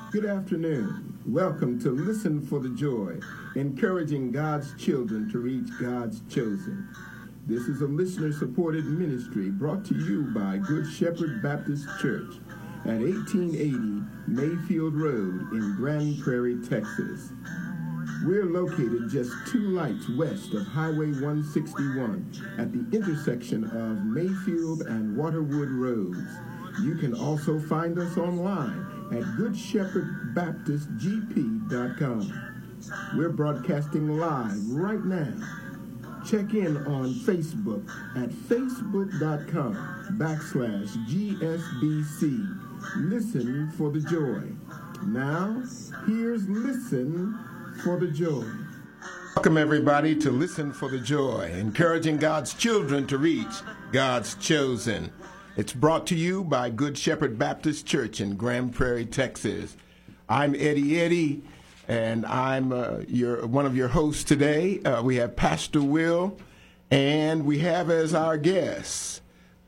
Good afternoon. Welcome to Listen for the Joy, encouraging God's children to reach God's chosen. This is a listener-supported ministry brought to you by Good Shepherd Baptist Church at 1880 Mayfield Road in Grand Prairie, Texas. We're located just 2 lights west of Highway 161 at the intersection of Mayfield and Waterwood Roads. You can also find us online at goodshepherdbaptistgp.com. We're broadcasting live right now. Check in on Facebook at facebook.com/GSBC. Listen for the Joy. Now, here's Listen for the Joy. Welcome, everybody, to Listen for the Joy, encouraging God's children to reach God's chosen. It's brought to you by Good Shepherd Baptist Church in Grand Prairie, Texas. I'm Eddie, and I'm one of your hosts today. We have Pastor Will, and we have as our guest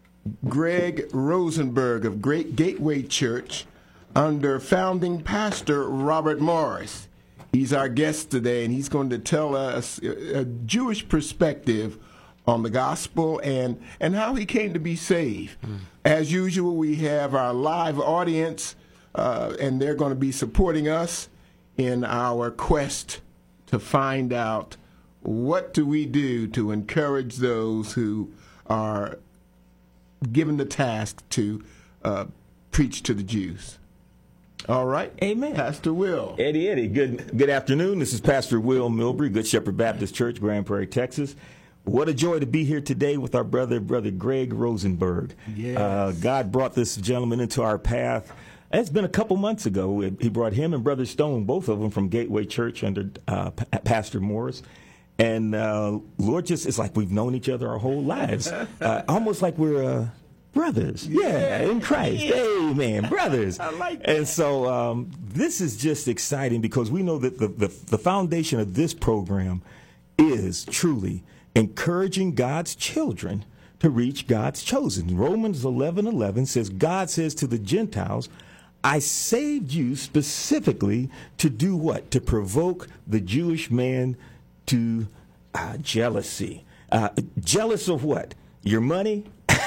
Greg Rosenberg of Great Gateway Church under founding pastor Robert Morris. He's our guest today, and he's going to tell us a Jewish perspective on the gospel and how he came to be saved. As usual, we have our live audience, and they're going to be supporting us in our quest to find out what do we do to encourage those who are given the task to preach to the Jews. All right. Amen. Pastor Will. Eddie, good afternoon. This is Pastor Will Milbury, Good Shepherd Baptist Church, Grand Prairie, Texas. What a joy to be here today with our brother Greg Rosenberg. Yes. God brought this gentleman into our path. It's been a couple months ago. He brought him and Brother Stone, both of them from Gateway Church under Pastor Morris. And Lord, it's like we've known each other our whole lives, almost like we're brothers. Yeah, in Christ. Yeah. Amen. Brothers. I like that. And so this is just exciting because we know that the foundation of this program is truly encouraging God's children to reach God's chosen. Romans 11:11 says, God says to the Gentiles, I saved you specifically to do what? To provoke the Jewish man to jealousy. Jealous of what? Your money?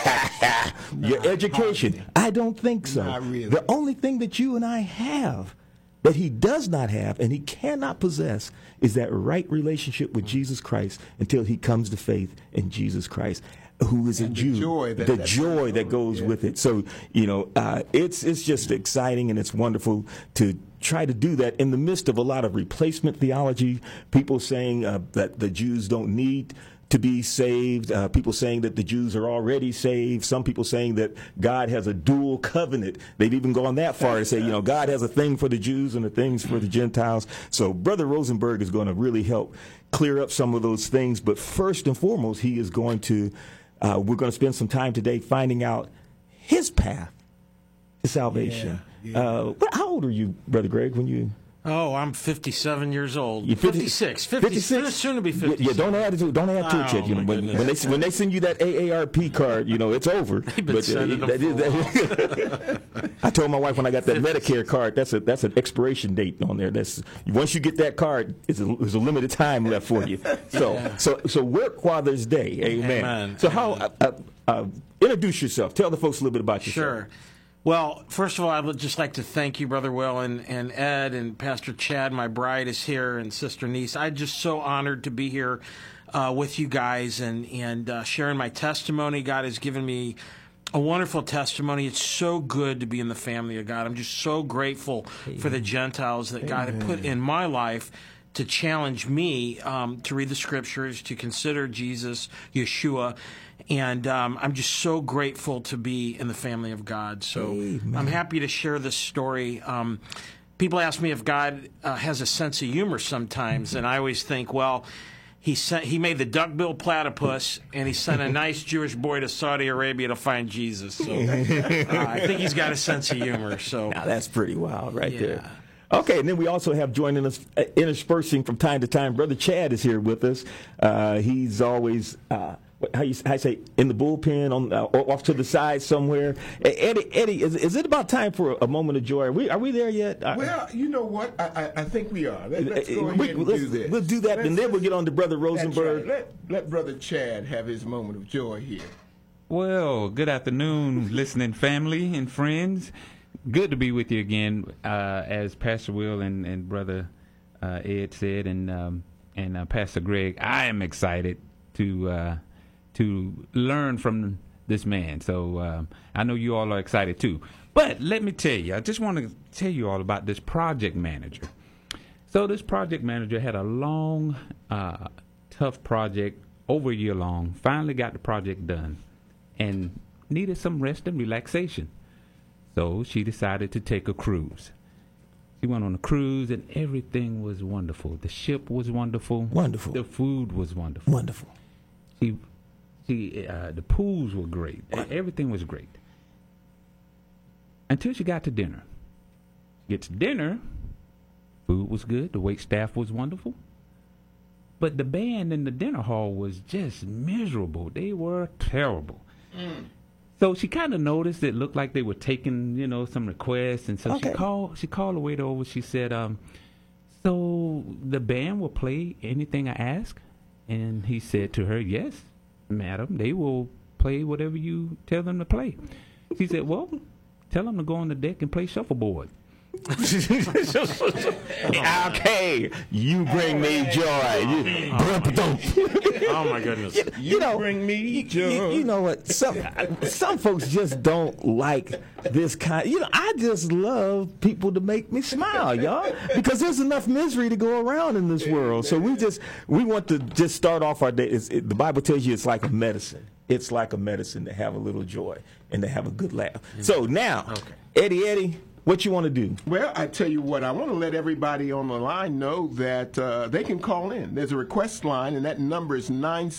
Your education? I don't think so. Not really. The only thing that you and I have that he does not have and he cannot possess is that right relationship with Jesus Christ until he comes to faith in Jesus Christ, who is a Jew. The joy that goes with it. So, it's just exciting and it's wonderful to try to do that in the midst of a lot of replacement theology, people saying that the Jews don't need to be saved, people saying that the Jews are already saved, some people saying that God has a dual covenant. They've even gone that far to say, God has a thing for the Jews and a things for the Gentiles. So Brother Rosenberg is going to really help clear up some of those things. But first and foremost, he is going to, we're going to spend some time today finding out his path to salvation. Yeah. How old are you, Brother Greg, when you... Oh, I'm 57 years old. You're 56. 56? Soon to be 57. Yeah, don't add to it yet. When they send you that AARP card, it's over. They've been sending them for I told my wife when I got that Medicare card, that's an expiration date on there. That's once you get that card, there's a limited time left for you. So work Father's Day. Amen. So how introduce yourself. Tell the folks a little bit about yourself. Sure. Well, first of all, I would just like to thank you, Brother Will, and Ed, and Pastor Chad. My bride is here, and Sister Niece. I'm just so honored to be here with you guys and sharing my testimony. God has given me a wonderful testimony. It's so good to be in the family of God. I'm just so grateful for the Gentiles that God had put in my life to challenge me to read the Scriptures, to consider Jesus, Yeshua. And I'm just so grateful to be in the family of God. So I'm happy to share this story. People ask me if God has a sense of humor sometimes, and I always think, well, he made the duck-billed platypus, and he sent a nice Jewish boy to Saudi Arabia to find Jesus. So I think he's got a sense of humor. So now that's pretty wild right there. Okay, and then we also have joining us, interspersing from time to time, Brother Chad is here with us. He's always how you say, in the bullpen, on off to the side somewhere. Eddie, is it about time for a moment of joy? Are we there yet? Well, you know what? I think we are. Let's go ahead and do this. We'll do that, and then we'll get on to Brother Rosenberg. Right. Let Brother Chad have his moment of joy here. Well, good afternoon, listening family and friends. Good to be with you again, as Pastor Will and Brother Ed said, and Pastor Greg. I am excited to learn from this man. So I know you all are excited too. But let me tell you, I just want to tell you all about this project manager. So this project manager had a long, tough project, over a year long. Finally got the project done and needed some rest and relaxation. So she decided to take a cruise. She went on a cruise, and everything was wonderful. The ship was wonderful. Wonderful. The food was wonderful. Wonderful. The pools were great. Everything was great. Until she got to dinner. She gets to dinner. Food was good. The wait staff was wonderful. But the band in the dinner hall was just miserable. They were terrible. So she kind of noticed it looked like they were taking, some requests. And so she called the waiter over. She said, so the band will play anything I ask? And he said to her, yes, madam, they will play whatever you tell them to play. She said, well, tell them to go on the deck and play shuffleboard. Okay, you bring me joy. Oh my goodness! You bring me joy. You know what? Some folks just don't like this kind. I just love people to make me smile, y'all, because there's enough misery to go around in this world. So we want to just start off our day. The Bible tells you it's like a medicine. It's like a medicine to have a little joy and to have a good laugh. So now, Eddie. What you want to do? Well, I tell you what, I want to let everybody on the line know that they can call in. There's a request line, and that number is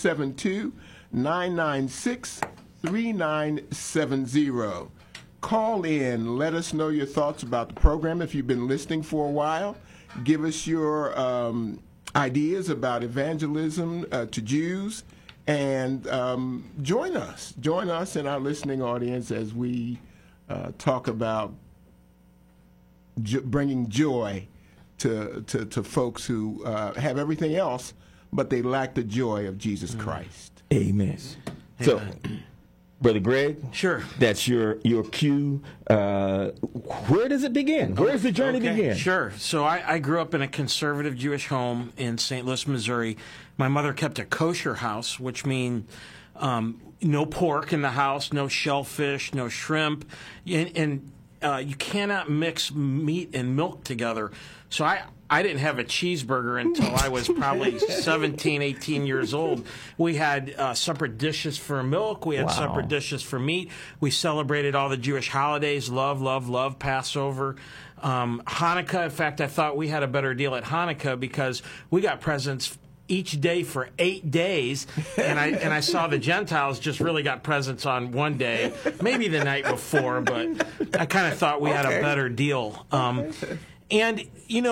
972-996-3970. Call in. Let us know your thoughts about the program. If you've been listening for a while, give us your ideas about evangelism to Jews, and join us. Join us in our listening audience as we talk about bringing joy to folks who have everything else, but they lack the joy of Jesus Christ. Amen. So, Brother Greg, sure, that's your cue. Where does it begin? Where does the journey begin? Sure. So I grew up in a conservative Jewish home in St. Louis, Missouri. My mother kept a kosher house, which means no pork in the house, no shellfish, no shrimp, and you cannot mix meat and milk together. So I didn't have a cheeseburger until I was probably 17, 18 years old. We had separate dishes for milk. We had separate dishes for meat. We celebrated all the Jewish holidays, love, Passover, Hanukkah. In fact, I thought we had a better deal at Hanukkah because we got presents each day for 8 days, and I saw the Gentiles just really got presents on one day, maybe the night before, but I kind of thought we had a better deal. And,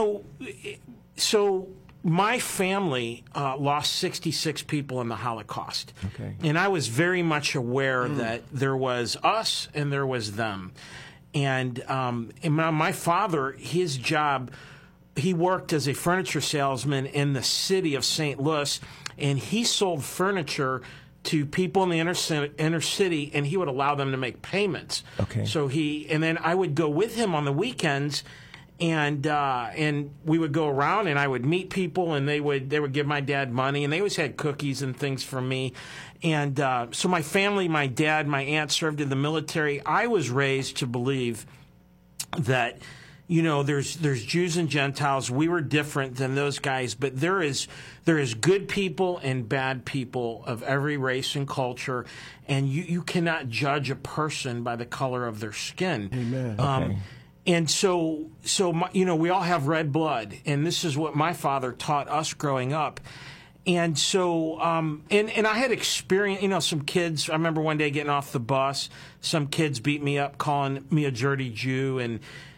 so my family lost 66 people in the Holocaust. Okay. And I was very much aware that there was us and there was them. And my father, his job, he worked as a furniture salesman in the city of St. Louis, and he sold furniture to people in the inner city, and he would allow them to make payments. Okay. So and then I would go with him on the weekends, and we would go around, and I would meet people, and they would give my dad money, and they always had cookies and things for me. And so my family, my dad, my aunt served in the military. I was raised to believe that, there's Jews and Gentiles. We were different than those guys, but there is good people and bad people of every race and culture, and you cannot judge a person by the color of their skin. Amen. And so we all have red blood, and this is what my father taught us growing up. And so, and I had experience, some kids, I remember one day getting off the bus, some kids beat me up, calling me a dirty Jew, and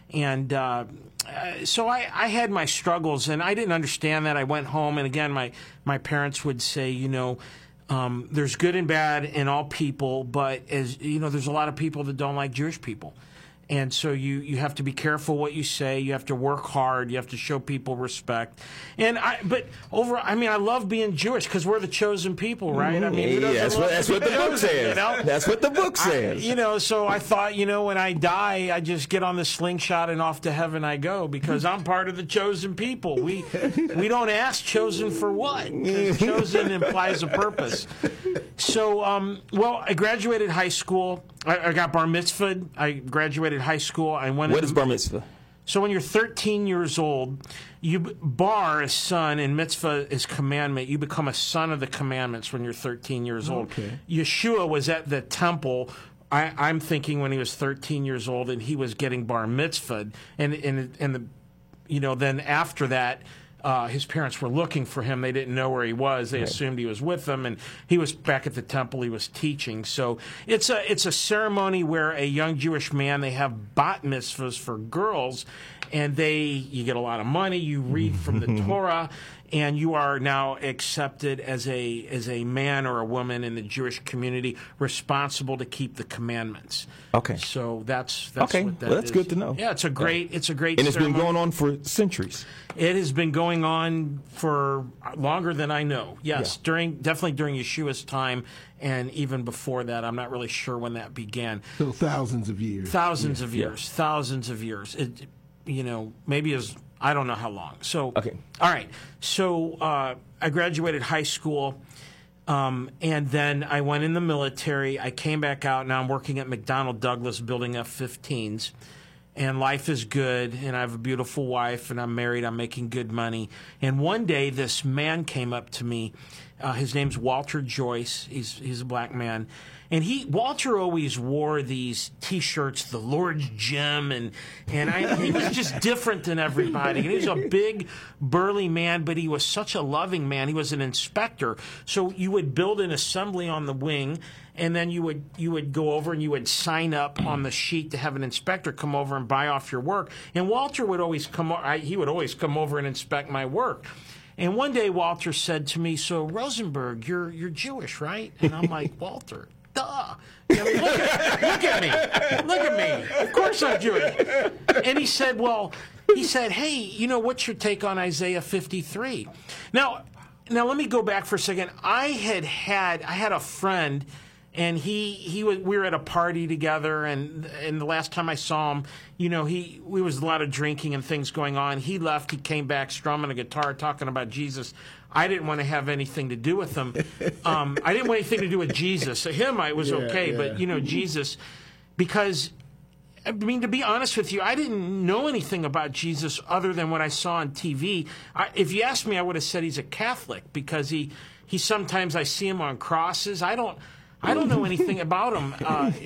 so I had my struggles, and I didn't understand that. I went home, and again, my parents would say, There's good and bad in all people, but as you know, there's a lot of people that don't like Jewish people. And so you have to be careful what you say. You have to work hard. You have to show people respect. And I love being Jewish because we're the chosen people, right? I mean, that's what the book says. You know? That's what the book says. So I thought, when I die, I just get on the slingshot and off to heaven I go because I'm part of the chosen people. We don't ask chosen for what? 'Cause chosen implies a purpose. So, I graduated high school. I got bar mitzvahed. I graduated high school. What is bar mitzvah? So when you're 13 years old, bar is son and mitzvah is commandment. You become a son of the commandments when you're 13 years old. Okay. Yeshua was at the temple. I'm thinking when he was 13 years old and he was getting bar mitzvahed, then after that. His parents were looking for him. They didn't know where he was. They assumed he was with them, and he was back at the temple. He was teaching. So it's a ceremony where a young Jewish man, they have bat mitzvahs for girls, and you get a lot of money. You read from the Torah, and you are now accepted as a man or a woman in the Jewish community, responsible to keep the commandments. Okay. So that's okay. What that Well, that's is. good to know. Yeah, it's a great and ceremony. it's been going on for centuries. It has been going on for longer than I know. Yes, Yeah. definitely during Yeshua's time, and even before that. I'm not really sure when that began. So thousands of years. Thousands of years. It, maybe as I don't know how long. So Okay. All right. So I graduated high school. And then I went in the military. I came back out. Now I'm working at McDonnell Douglas building F-15s. And life is good, and I have a beautiful wife, and I'm married. I'm making good money. And one day, this man came up to me. His name's Walter Joyce. He's a black man. And Walter always wore these T-shirts, the Lord's Gym, and he was just different than everybody. And he was a big, burly man, but he was such a loving man. He was an inspector. So you would build an assembly on the wing, and then you would go over and you would sign up on the sheet to have an inspector come over and buy off your work. And Walter would always come over and inspect my work. And one day Walter said to me, "So Rosenberg, you're Jewish, right?" And I'm like, "Walter, duh. Look at me. Of course I'm Jewish." And he said, "Hey, what's your take on Isaiah 53?" Now let me go back for a second. I had a friend, and we were at a party together, and the last time I saw him, we was a lot of drinking and things going on. He left, he came back strumming a guitar, talking about Jesus. I didn't want to have anything to do with him. I didn't want anything to do with Jesus. Him, I was okay, but Jesus, because I mean, to be honest with you, I didn't know anything about Jesus other than what I saw on TV. If you asked me, I would have said he's a Catholic because he sometimes I see him on crosses. I don't know anything about him.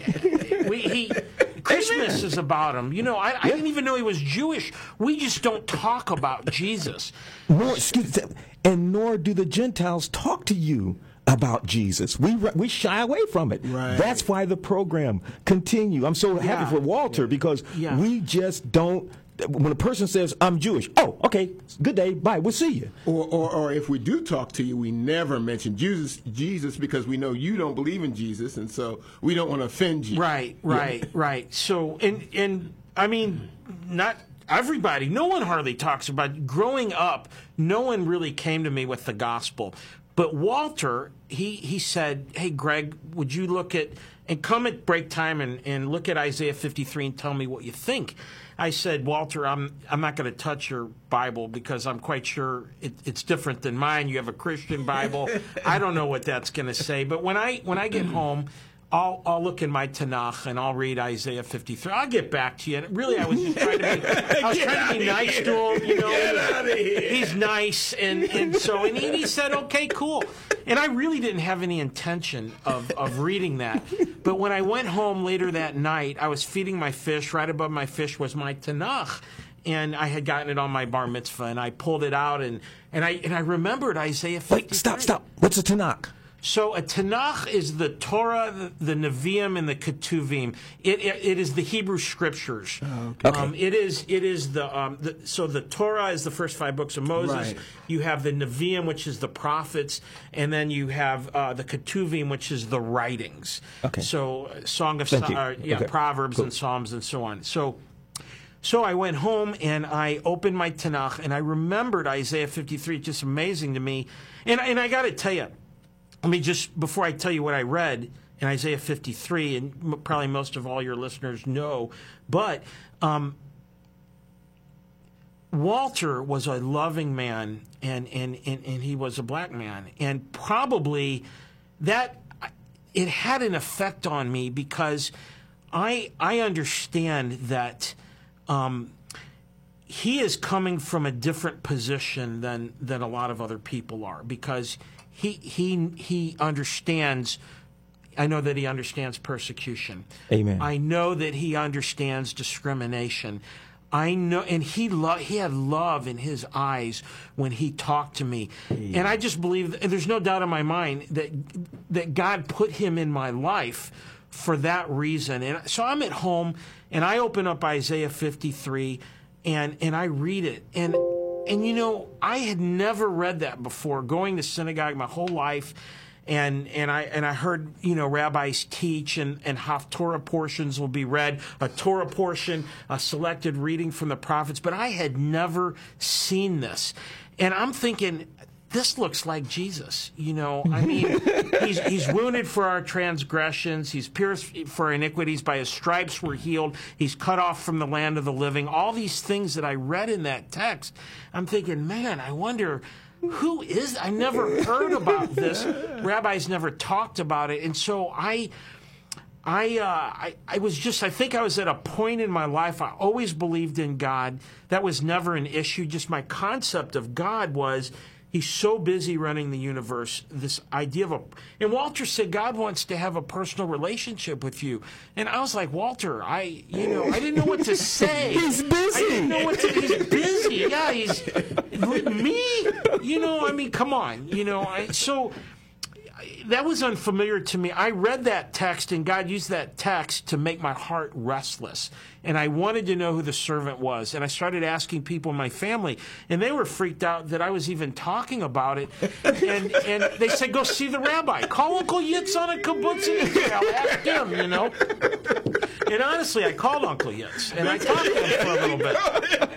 Christmas is about him. I didn't even know he was Jewish. We just don't talk about Jesus. Nor do the Gentiles talk to you about Jesus. We shy away from it. Right. That's why the program continue. I'm so happy for Walter because we just don't. When a person says, "I'm Jewish," oh, okay, good day, bye, we'll see you. Or if we do talk to you, we never mention Jesus because we know you don't believe in Jesus, and so we don't want to offend you. Right. So, and I mean, not everybody, no one hardly talks about growing up. No one really came to me with the gospel. But Walter, he said, "Hey, Greg, would you look at and come at break time and look at Isaiah 53 and tell me what you think?" I said, "Walter, I'm not going to touch your Bible because I'm quite sure it's different than mine. You have a Christian Bible. I don't know what that's going to say. But when I get home, I'll look in my Tanakh and I'll read Isaiah 53. I'll get back to you." And really, I was just trying to be nice to him. Get out of here. He's nice, and he said, "Okay, cool." And I really didn't have any intention of reading that. But when I went home later that night, I was feeding my fish. Right above my fish was my Tanakh. And I had gotten it on my bar mitzvah, and I pulled it out, and I remembered Isaiah 53. Wait, stop. What's a Tanakh? So a Tanakh is the Torah, the Nevi'im, and the Ketuvim. It is the Hebrew Scriptures. Oh, okay. It is so the Torah is the first 5 books of Moses. Right. You have the Nevi'im, which is the prophets, and then you have the Ketuvim, which is the writings. Okay. So Song of Okay. Proverbs Cool. and Psalms and so on. So I went home and I opened my Tanakh and I remembered Isaiah 53. It's just amazing to me. And I got to tell you, I mean, just before I tell you what I read in Isaiah 53, and probably most of all your listeners know, but Walter was a loving man, and he was a black man, and probably that it had an effect on me because I understand that he is coming from a different position than a lot of other people are, because he understands. I know that he understands persecution. Amen. I know that he understands discrimination. I know, and he had love in his eyes when he talked to me. And I just believe, and there's no doubt in my mind that God put him in my life for that reason. And so I'm at home and I open up Isaiah 53 and I read it. And you know, I had never read that before, going to synagogue my whole life. And I heard, you know, rabbis teach and Haftorah portions will be read, a Torah portion, a selected reading from the prophets, but I had never seen this. And I'm thinking, this looks like Jesus, you know. I mean, he's wounded for our transgressions. He's pierced for our iniquities. By his stripes we're healed. He's cut off from the land of the living. All these things that I read in that text, I'm thinking, man, I wonder, who is? I never heard about this. Rabbis never talked about it. And so I was just, I think I was at a point in my life, I always believed in God. That was never an issue. Just my concept of God was, he's so busy running the universe. This idea of and Walter said God wants to have a personal relationship with you. And I was like, Walter, I didn't know what to say. He's busy. I didn't know what to. He's busy. Yeah, he's me. You know, I mean, come on. You know, so that was unfamiliar to me. I read that text, and God used that text to make my heart restless. And I wanted to know who the servant was. And I started asking people in my family, and they were freaked out that I was even talking about it. And they said, go see the rabbi. Call Uncle Yitz on a kibbutz in Israel. Ask him, you know. And honestly, I called Uncle Yitz, and I talked to him for a little bit.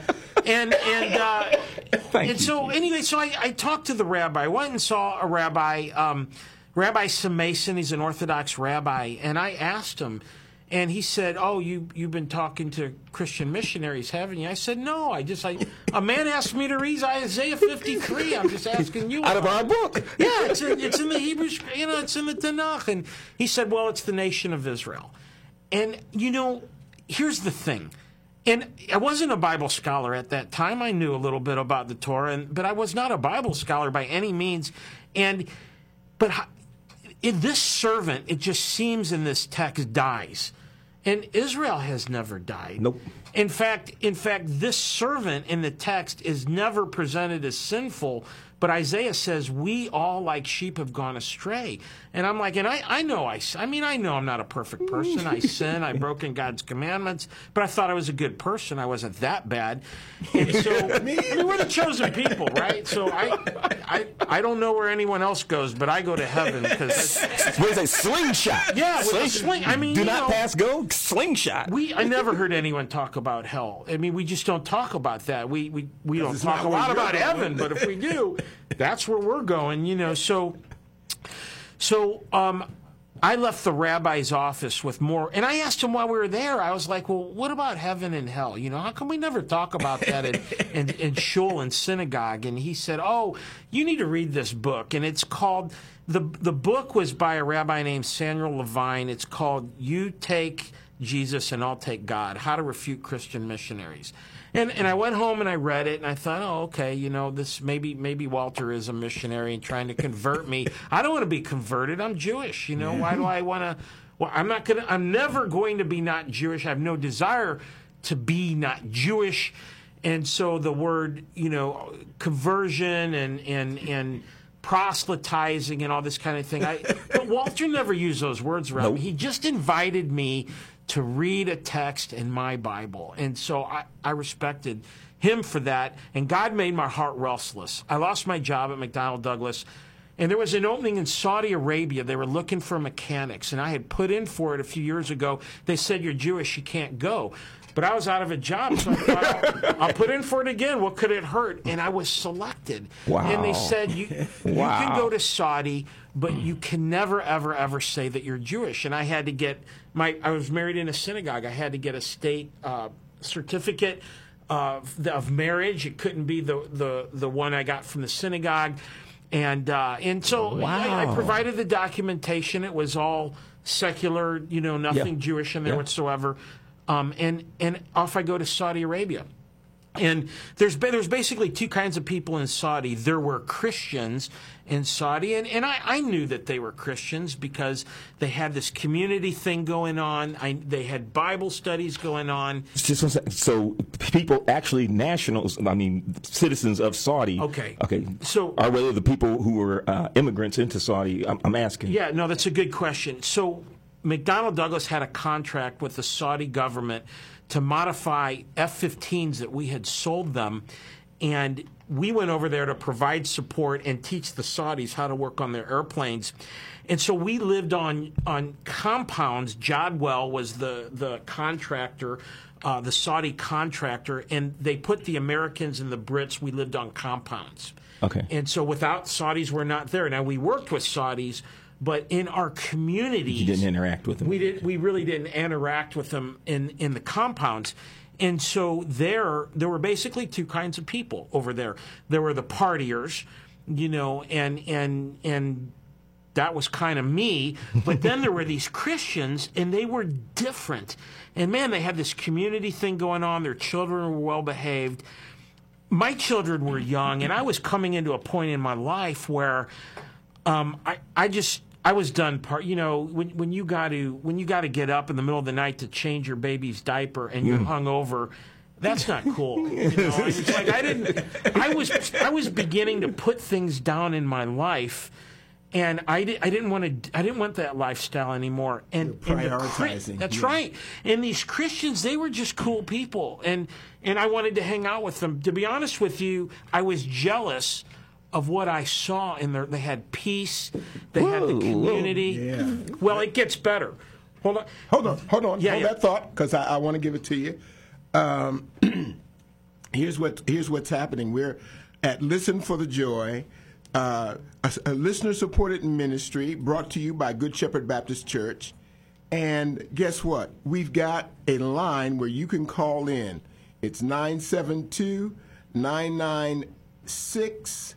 And so anyway, so I talked to the rabbi. I went and saw a rabbi, Rabbi Mason. He's an Orthodox rabbi, and I asked him, and he said, "Oh, you've been talking to Christian missionaries, haven't you?" I said, "No, a man asked me to read Isaiah 53. I'm just asking you out of our book." Yeah, it's in the Hebrew, you know, it's in the Tanakh. And he said, "Well, it's the nation of Israel." And you know, here's the thing. And I wasn't a Bible scholar at that time. I knew a little bit about the Torah, but I was not a Bible scholar by any means. But this servant, it just seems in this text, dies. And Israel has never died. Nope. In fact, this servant in the text is never presented as sinful, but Isaiah says, we all like sheep have gone astray. And I'm like, and I know I'm not a perfect person. I sin, I've broken God's commandments, but I thought I was a good person. I wasn't that bad. And so, I mean, we're the chosen people, right? So I don't know where anyone else goes, but I go to heaven because What is a slingshot? Yeah, with a sling. I mean, do not pass go, slingshot. I never heard anyone talk about hell. I mean, we just don't talk about that. We don't talk a lot about heaven, but if we do, that's where we're going, you know. So I left the rabbi's office with more, and I asked him while we were there, I was like, well, what about heaven and hell? You know, how come we never talk about that in shul and synagogue? And he said, oh, you need to read this book. And it's called, the book was by a rabbi named Samuel Levine. It's called You Take Jesus and I'll Take God, How to Refute Christian Missionaries. And I went home and I read it and I thought, oh, okay, you know, this maybe Walter is a missionary and trying to convert me. I don't want to be converted. I'm Jewish. You know, why do I want to? Well, I'm never going to be not Jewish. I have no desire to be not Jewish. And so the word, you know, conversion and proselytizing and all this kind of thing. But Walter never used those words around me. He just invited me to read a text in my Bible. And so I respected him for that. And God made my heart restless. I lost my job at McDonnell Douglas. And there was an opening in Saudi Arabia. They were looking for mechanics. And I had put in for it a few years ago. They said, you're Jewish, you can't go. But I was out of a job, so I thought, I'll put in for it again. What could it hurt? And I was selected. Wow. And they said, you can go to Saudi, but you can never, ever, ever say that you're Jewish. And I had to get I was married in a synagogue. I had to get a state certificate of marriage. It couldn't be the one I got from the synagogue. And so I provided the documentation. It was all secular, nothing Jewish in there whatsoever. And off I go to Saudi Arabia. And there's basically two kinds of people in Saudi. There were Christians in Saudi, and I knew that they were Christians because they had this community thing going on. They had Bible studies going on. Just 1 second. So people, actually citizens of Saudi. Okay. So, or whether the people who were immigrants into Saudi, I'm asking. Yeah, no, that's a good question. So McDonnell Douglas had a contract with the Saudi government to modify F-15s that we had sold them, and we went over there to provide support and teach the Saudis how to work on their airplanes. And so we lived on compounds. Jadwell was the contractor, the Saudi contractor, and they put the Americans and the Brits, we lived on compounds. Okay. And so without Saudis, we're not there. Now, we worked with Saudis, but in our communities, you didn't interact with them. We really didn't interact with them in the compounds. And so there were basically two kinds of people over there. There were the partiers, and that was kind of me. But then there were these Christians, and they were different. And man, they had this community thing going on. Their children were well behaved. My children were young, and I was coming into a point in my life where I was done. When you got to get up in the middle of the night to change your baby's diaper and you're hungover, that's not cool. It's like I was beginning to put things down in my life, and I didn't want that lifestyle anymore. And prioritizing. That's right. And these Christians, they were just cool people, and I wanted to hang out with them. To be honest with you, I was jealous of what I saw in there. They had peace. They had the community. Yeah. Well, it gets better. Hold on. Hold that thought, because I want to give it to you. Here's what's happening. We're at Listen for the Joy, a listener-supported ministry brought to you by Good Shepherd Baptist Church. And guess what? We've got a line where you can call in. It's 972-996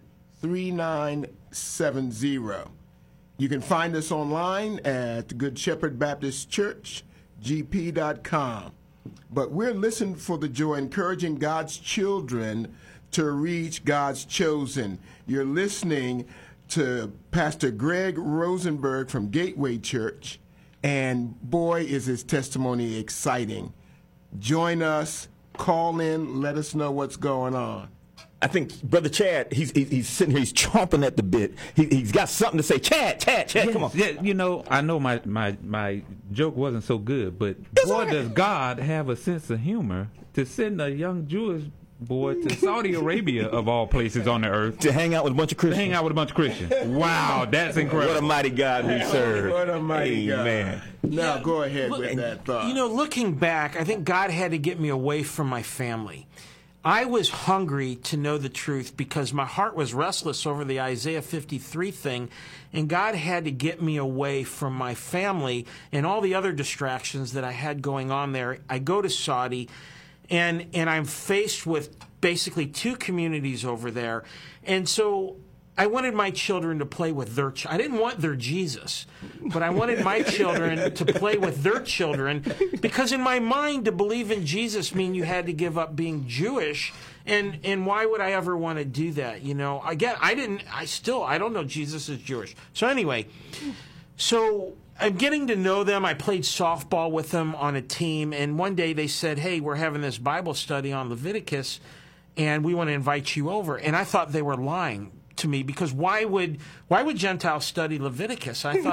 3970. You can find us online at Good Shepherd Baptist Church, gp.com. But we're Listening for the Joy, encouraging God's children to reach God's chosen. You're listening to Pastor Greg Rosenberg from Gateway Church, and boy, is his testimony exciting. Join us, call in, let us know what's going on. I think Brother Chad, he's sitting here, he's chomping at the bit. He's got something to say. Chad, come on. Yeah, I know my joke wasn't so good, but boy, does God have a sense of humor to send a young Jewish boy to Saudi Arabia, of all places on the earth, to hang out with a bunch of Christians. Wow, that's incredible. What a mighty God we serve. What a mighty Amen. God. Now go ahead with that thought. Looking back, I think God had to get me away from my family. I was hungry to know the truth because my heart was restless over the Isaiah 53 thing, and God had to get me away from my family and all the other distractions that I had going on there. I go to Saudi, and I'm faced with basically two communities over there, and so I wanted my children to play with their I didn't want their Jesus, but I wanted my children to play with their children, because in my mind, to believe in Jesus mean you had to give up being Jewish, and why would I ever want to do that? Again, I don't know Jesus is Jewish. So anyway, I'm getting to know them. I played softball with them on a team, and one day they said, "Hey, we're having this Bible study on Leviticus, and we want to invite you over." And I thought they were lying. to me, because why would Gentiles study Leviticus? I'm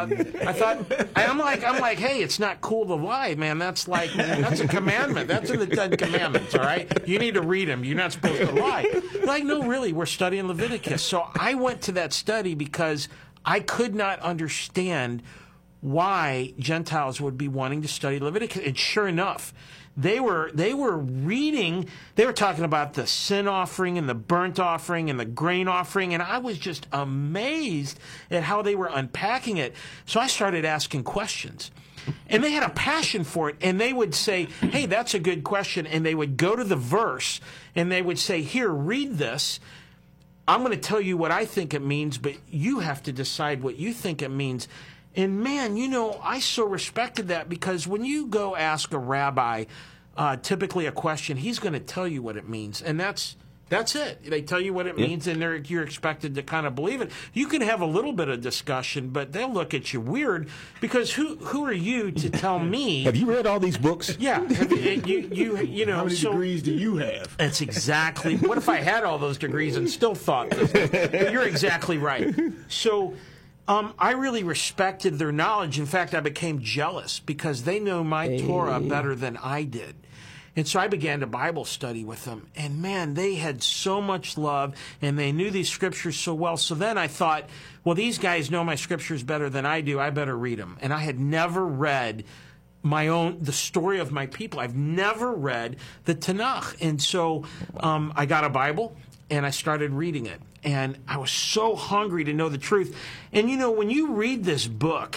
like, hey, it's not cool to lie, man. That's a commandment. That's in the Ten Commandments, all right? You need to read them. You're not supposed to lie. Like, no, really, we're studying Leviticus. So I went to that study because I could not understand why Gentiles would be wanting to study Leviticus. And sure enough, they were talking about the sin offering and the burnt offering and the grain offering, and I was just amazed at how they were unpacking it. So I started asking questions. And they had a passion for it, and they would say, hey, that's a good question, and they would go to the verse, and they would say, here, read this. I'm going to tell you what I think it means, but you have to decide what you think it means. And man, I so respected that, because when you go ask a rabbi typically a question, he's going to tell you what it means. And that's it. They tell you what it means, and you're expected to kind of believe it. You can have a little bit of discussion, but they'll look at you weird, because who are you to tell me? Have you read all these books? Yeah. You know. How many degrees do you have? That's exactly. What if I had all those degrees and still thought this? But you're exactly right. So I really respected their knowledge. In fact, I became jealous because they know my Torah better than I did. And so I began to Bible study with them. And man, they had so much love, and they knew these scriptures so well. So then I thought, well, these guys know my scriptures better than I do. I better read them. And I had never read the story of my people. I've never read the Tanakh. And so I got a Bible, and I started reading it. And I was so hungry to know the truth. And when you read this book,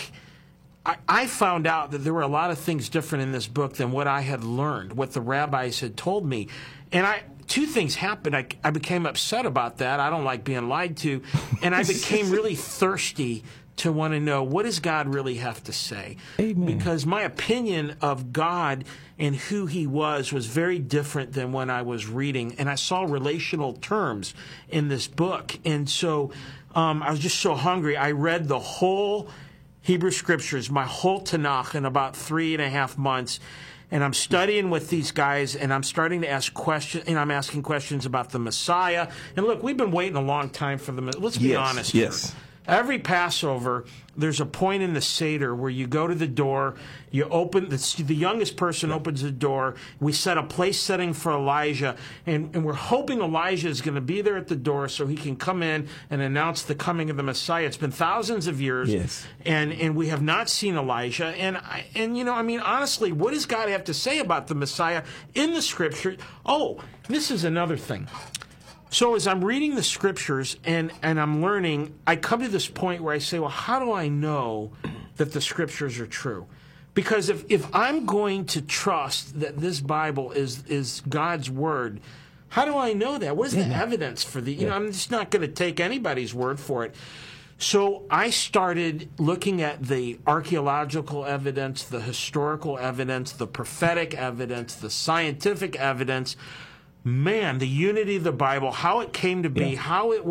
I found out that there were a lot of things different in this book than what I had learned, what the rabbis had told me. And two things happened. I became upset about that. I don't like being lied to. And I became really thirsty to want to know, what does God really have to say? Amen. Because my opinion of God and who he was very different than when I was reading. And I saw relational terms in this book. And so I was just so hungry. I read the whole Hebrew Scriptures, my whole Tanakh, in about 3.5 months. And I'm studying with these guys, and I'm starting to ask questions, and I'm asking questions about the Messiah. And look, we've been waiting a long time for them. Let's be honest here. Yes. Every Passover, there's a point in the Seder where you go to the door, you open, the youngest person opens the door, we set a place setting for Elijah, and we're hoping Elijah is going to be there at the door so he can come in and announce the coming of the Messiah. It's been thousands of years, yes, and we have not seen Elijah. And honestly, what does God have to say about the Messiah in the Scripture? Oh, this is another thing. So as I'm reading the Scriptures and I'm learning, I come to this point where I say, well, how do I know that the Scriptures are true? Because if I'm going to trust that this Bible is God's Word, how do I know that? What is the evidence for I'm just not going to take anybody's word for it. So I started looking at the archaeological evidence, the historical evidence, the prophetic evidence, the scientific evidence. Man, the unity of the Bible, how it came to be, how it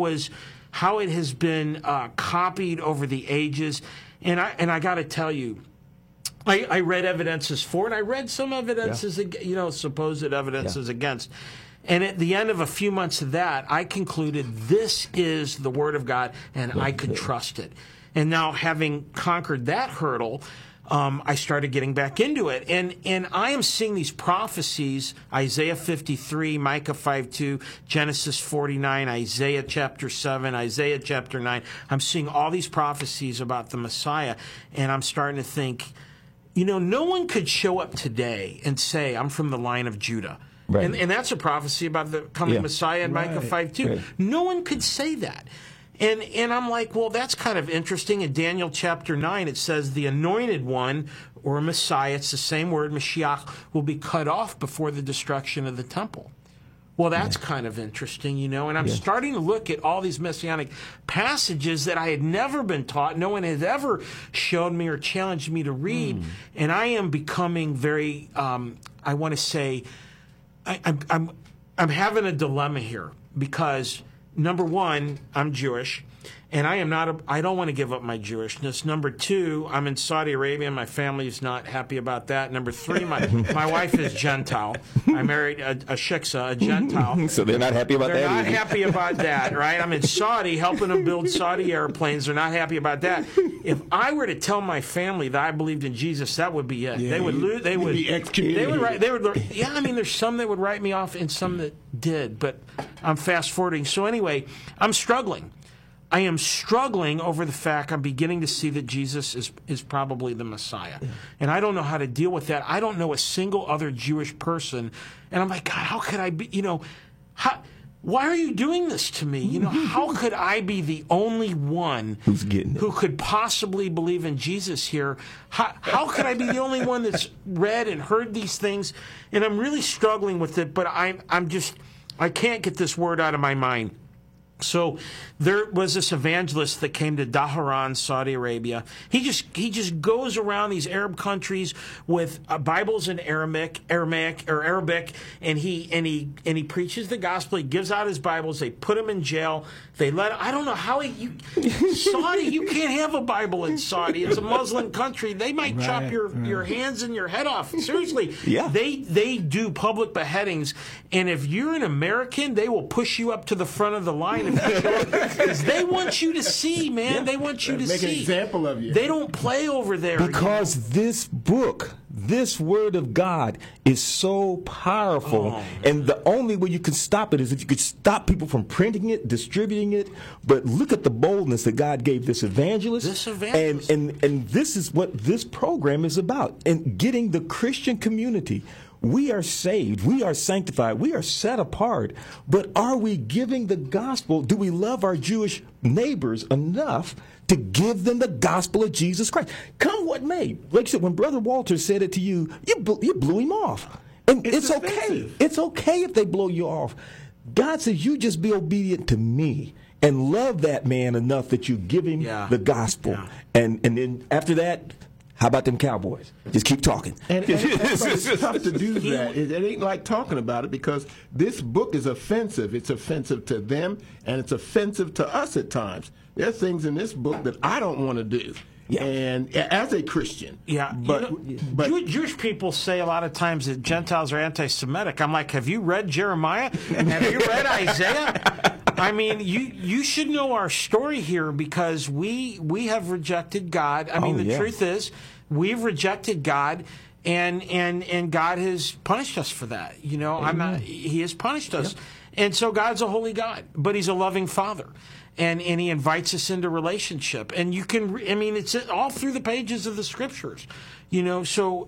has been copied over the ages, and I got to tell you, I read evidences for it. I read some evidences, supposed evidences against, and at the end of a few months of that, I concluded this is the Word of God, and I could trust it. And now, having conquered that hurdle, I started getting back into it. And I am seeing these prophecies, Isaiah 53, Micah 5:2, Genesis 49, Isaiah chapter 7, Isaiah chapter 9. I'm seeing all these prophecies about the Messiah, and I'm starting to think, no one could show up today and say, I'm from the line of Judah. Right. And that's a prophecy about the coming Messiah in Micah 5:2. Right. No one could say that. And I'm like, well, that's kind of interesting. In Daniel chapter 9, it says the anointed one, or Messiah, it's the same word, Mashiach, will be cut off before the destruction of the temple. Well, that's kind of interesting, and I'm starting to look at all these messianic passages that I had never been taught. No one had ever shown me or challenged me to read. And I am becoming very, I want to say, I'm having a dilemma here because, number one, I'm Jewish. And I don't want to give up my Jewishness. Number 2, I'm in Saudi Arabia, and my family is not happy about that. Number 3, my wife is Gentile. I married a shiksa, a Gentile. So they're not happy about that They're not either. happy about that, right? I'm in Saudi helping them build Saudi airplanes. They're not happy about that. If I were to tell my family that I believed in Jesus, that would be it. Yeah, they would lose. They would be excommunicated. They would. Yeah, I mean, there's some that would write me off and some that did. But I'm fast forwarding. So anyway, I'm struggling. I am struggling over the fact I'm beginning to see that Jesus is probably the Messiah. And I don't know how to deal with that. I don't know a single other Jewish person. And I'm like, God, how could I be, why are you doing this to me? How could I be the only one Who's getting it? who could possibly believe in Jesus here? How could I be the only one that's read and heard these things? And I'm really struggling with it, but I can't get this word out of my mind. So there was this evangelist that came to Dhahran, Saudi Arabia. He just goes around these Arab countries with Bibles in Arabic, and he preaches the gospel. He gives out his Bibles. They put him in jail. They I don't know how Saudi. You can't have a Bible in Saudi. It's a Muslim country. They might chop your hands and your head off. Seriously. Yeah. They do public beheadings, and if you're an American, they will push you up to the front of the line because they want you to see, man. Yeah. They want you to make see. Make an example of you. They don't play over there. Because this book, this Word of God, is so powerful, and the only way you can stop it is if you could stop people from printing it, distributing it. But look at the boldness that God gave this evangelist. And this is what this program is about, and getting the Christian community. We are saved. We are sanctified. We are set apart. But are we giving the gospel? Do we love our Jewish neighbors enough to give them the gospel of Jesus Christ? Come what may. Like I said, when Brother Walter said it to you, you blew him off. And it's okay. It's okay if they blow you off. God says, you just be obedient to me and love that man enough that you give him the gospel. Yeah. And then after that, how about them Cowboys? Just keep talking. And it's tough to do that. It ain't like talking about it because this book is offensive. It's offensive to them, and it's offensive to us at times. There are things in this book that I don't want to do. Yeah. And as a Christian. Yeah. But Jewish people say a lot of times that Gentiles are anti-Semitic. I'm like, have you read Jeremiah? Have you read Isaiah? I mean, you should know our story here because we have rejected God. I mean, the truth is, we've rejected God, and God has punished us for that. He has punished us. Yep. And so God's a holy God, but he's a loving Father. And he invites us into relationship. And you can, it's all through the pages of the Scriptures. So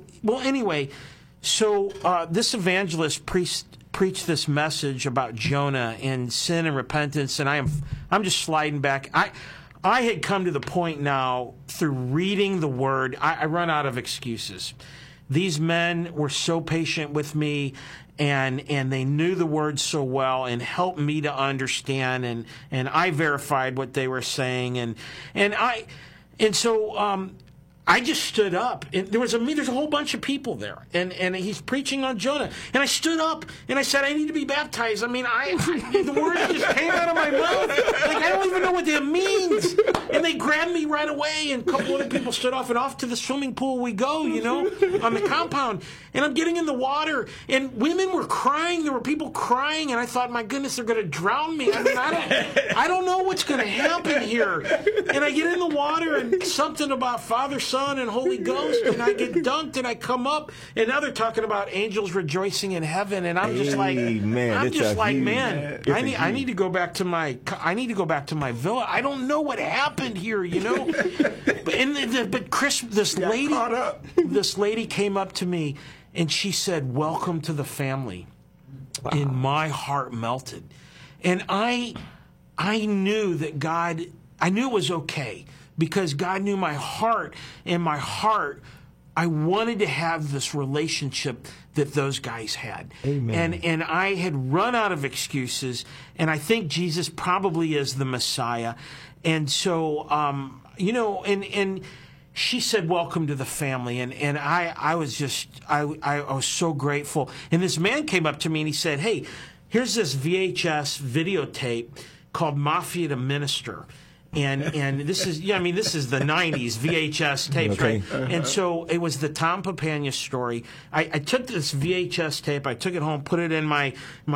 this evangelist preached this message about Jonah and sin and repentance, and I'm just sliding back. I had come to the point now through reading the Word, I run out of excuses. These men were so patient with me, and they knew the Word so well and helped me to understand, and I verified what they were saying, and so I just stood up, and there's a whole bunch of people there, and he's preaching on Jonah, and I stood up and I said, I need to be baptized. I mean, the words just came out of my mouth, like I don't even know what that means. And they grabbed me right away, and a couple other people stood off, and off to the swimming pool we go, on the compound. And I'm getting in the water, and women were crying. There were people crying, and I thought, my goodness, they're going to drown me. I mean, I don't know what's going to happen here. And I get in the water, and something about Father, Son, and Holy Ghost, and I get dunked, and I come up, and now they're talking about angels rejoicing in heaven, and I'm just like, man, I need to go back to my villa. I don't know what happened here, But Chris, this lady came up to me, and she said, "Welcome to the family." Wow. And my heart melted, and I knew that God. I knew it was okay. Because God knew my heart, and my heart, I wanted to have this relationship that those guys had. Amen. And I had run out of excuses, and I think Jesus probably is the Messiah. And so, and she said, "Welcome to the family." And I was so grateful. And this man came up to me and he said, "Hey, here's this VHS videotape called Mafia to Minister." And this is this is the 90s VHS tapes, Okay. right? And so it was the Tom Papania story. I took this VHS tape, I took it home, put it in my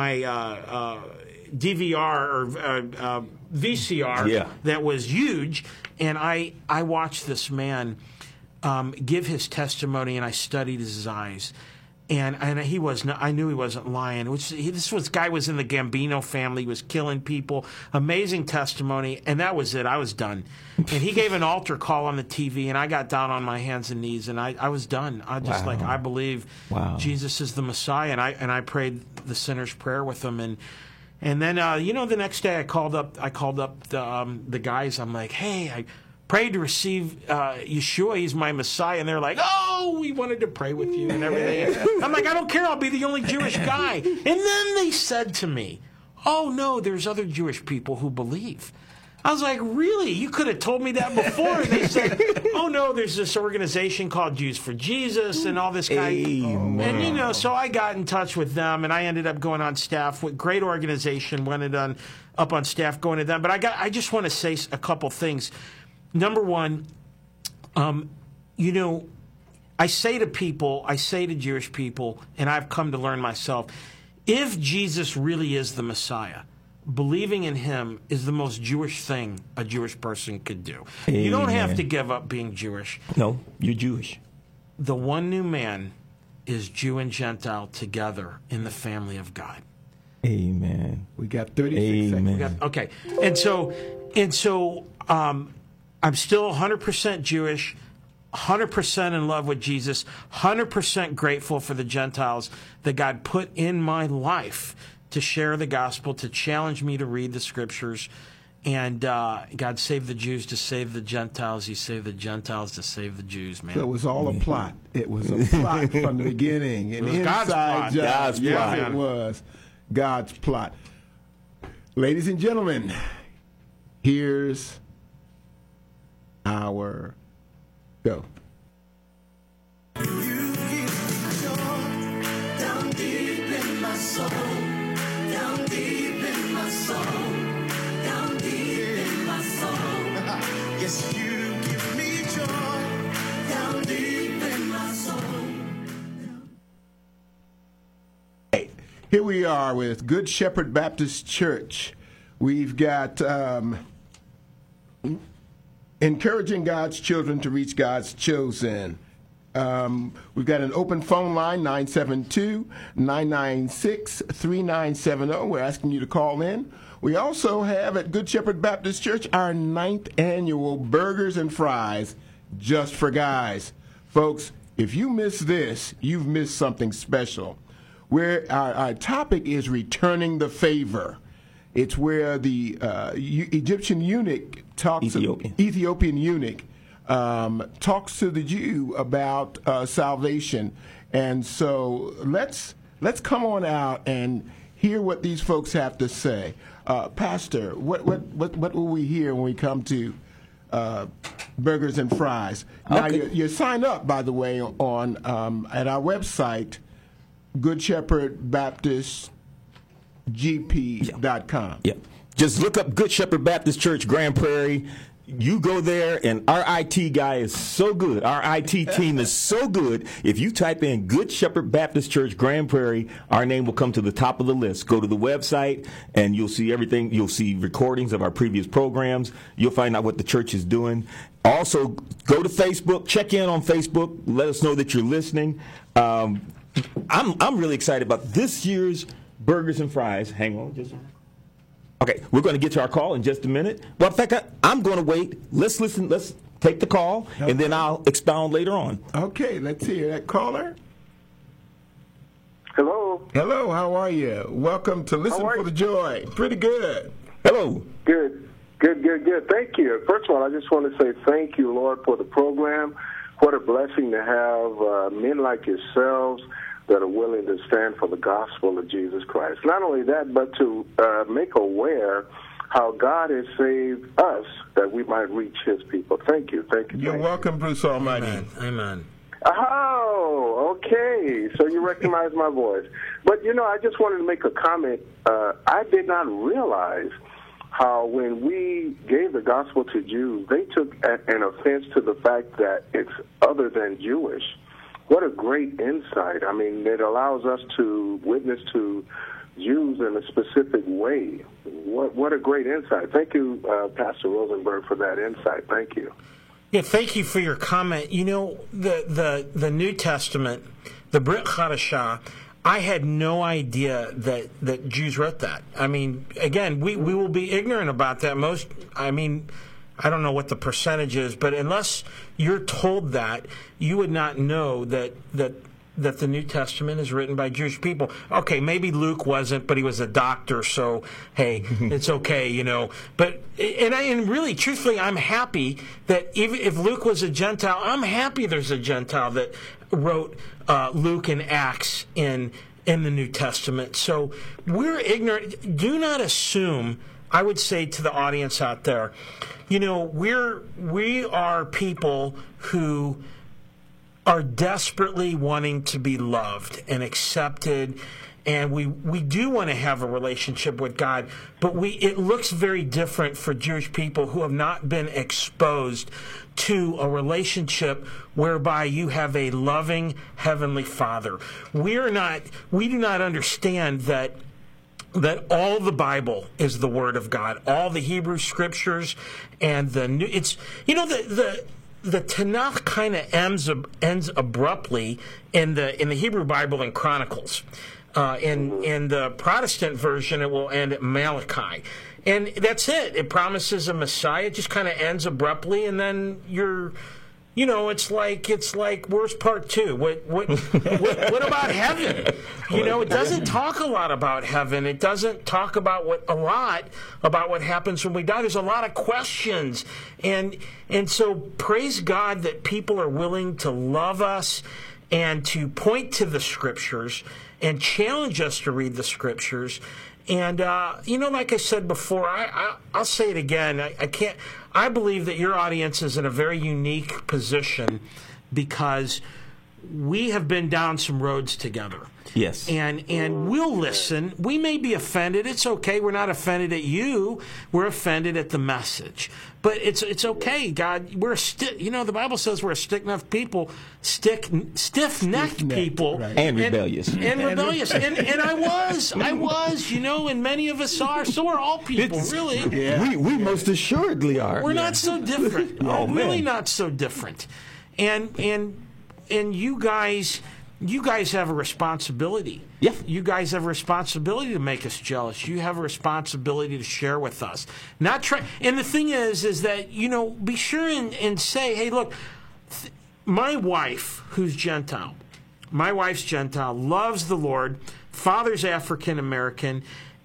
DVR or VCR that was huge, and I watched this man give his testimony, and I studied his eyes. And he was not, I knew he wasn't lying. This guy was in the Gambino family, was killing people. Amazing testimony, and that was it. I was done. And he gave an altar call on the TV, and I got down on my hands and knees, and I was done. I just I believe Jesus is the Messiah, and I prayed the sinner's prayer with him, and then the next day I called up the guys. I'm like, hey, I prayed to receive Yeshua. He's my Messiah. And they're like, oh, we wanted to pray with you and everything. I'm like, I don't care. I'll be the only Jewish guy. And then they said to me, oh, no, there's other Jewish people who believe. I was like, really? You could have told me that before. And they said, oh, no, there's this organization called Jews for Jesus and all this guy. And, so I got in touch with them, and I ended up going on staff with great organization, up on staff going to them. But I just want to say a couple things. Number one, I say to Jewish people, and I've come to learn myself, if Jesus really is the Messiah, believing in him is the most Jewish thing a Jewish person could do. Amen. You don't have to give up being Jewish. No, you're Jewish. The one new man is Jew and Gentile together in the family of God. Amen. We got 36 seconds. Okay. And so I'm still 100% Jewish, 100% in love with Jesus, 100% grateful for the Gentiles that God put in my life to share the gospel, to challenge me to read the scriptures. And God saved the Jews to save the Gentiles. He saved the Gentiles to save the Jews, man. So it was all a plot. It was a plot from the beginning. It was God's plot. God's plot. It was God's plot. Ladies and gentlemen, here's our go. You give joy down deep in my soul, down deep in my soul, down deep in my soul. Yes, you give me joy down deep in my soul. Hey, here we are with Good Shepherd Baptist Church. We've got encouraging God's children to reach God's chosen. We've got an open phone line, 972-996-3970. We're asking you to call in. We also have at Good Shepherd Baptist Church our 9th annual Burgers and Fries Just for Guys. Folks, if you miss this, you've missed something special. Our topic is returning the favor. It's where the Egyptian eunuch Ethiopian eunuch talks to the Jew about salvation. And so let's come on out and hear what these folks have to say. Pastor, what will we hear when we come to Burgers and Fries? Now, you sign up, by the way, on at our website, Good Shepherd Baptist GP.com. Yeah. Just look up Good Shepherd Baptist Church, Grand Prairie. You go there, and our IT guy is so good. Our IT team is so good. If you type in Good Shepherd Baptist Church, Grand Prairie, our name will come to the top of the list. Go to the website, and you'll see everything. You'll see recordings of our previous programs. You'll find out what the church is doing. Also, go to Facebook. Check in on Facebook. Let us know that you're listening. I'm really excited about this year's Burgers and Fries. Hang on just a minute. Okay, we're going to get to our call in just a minute. Well, in fact, I'm going to wait. Let's listen. Let's take the call, and then I'll expound later on. Okay, let's hear that caller. Hello. Hello, how are you? Welcome to Listen for the Joy. Pretty good. Hello. Good. Thank you. First of all, I just want to say thank you, Lord, for the program. What a blessing to have men like yourselves that are willing to stand for the gospel of Jesus Christ. Not only that, but to make aware how God has saved us that we might reach his people. Thank you. You're welcome, Bruce Almighty. Amen. Oh, okay. So you recognize my voice. But, I just wanted to make a comment. I did not realize how when we gave the gospel to Jews, they took an offense to the fact that it's other than Jewish. What a great insight. I mean, it allows us to witness to Jews in a specific way. What a great insight. Thank you, Pastor Rosenberg, for that insight. Thank you. Yeah, thank you for your comment. You know, the New Testament, the Brit Chadashah, I had no idea that Jews wrote that. I mean, again, we will be ignorant about that. I don't know what the percentage is, but unless you're told that, you would not know that the New Testament is written by Jewish people. Okay, maybe Luke wasn't, but he was a doctor, so hey, it's okay, you know. But and really, truthfully, I'm happy that even if Luke was a Gentile, I'm happy there's a Gentile that wrote Luke and Acts in the New Testament. So we're ignorant. Do not assume. I would say to the audience out there, you know, we are people who are desperately wanting to be loved and accepted, and we do want to have a relationship with God, but it looks very different for Jewish people who have not been exposed to a relationship whereby you have a loving Heavenly Father. We do not understand that all the Bible is the Word of God, all the Hebrew Scriptures, and the New. It's, you know, the Tanakh kind of ends abruptly in the Hebrew Bible in Chronicles. In the Protestant version, it will end at Malachi, and that's it. It promises a Messiah. It just kind of ends abruptly, and then you know, it's like where's part two? What about heaven? You know, it doesn't talk a lot about heaven. It doesn't talk about a lot about what happens when we die. There's a lot of questions, and so praise God that people are willing to love us and to point to the Scriptures and challenge us to read the Scriptures. And you know, like I said before, I'll say it again. I believe that your audience is in a very unique position because we have been down some roads together. Yes. And we'll listen. We may be offended. It's okay. We're not offended at you. We're offended at the message. But it's okay. God, the Bible says we're a stiff-necked people, stiff-necked people, right. And rebellious. And rebellious. And I was, you know, and many of us are. So are all people, really. Yeah. We most assuredly are. We're not so different. Really not so different. And you guys have a responsibility. Yeah. You guys have a responsibility to make us jealous. You have a responsibility to share with us. And the thing is that, you know, be sure and say, hey, look, my wife, who's Gentile, wife's Gentile, loves the Lord, father's African American,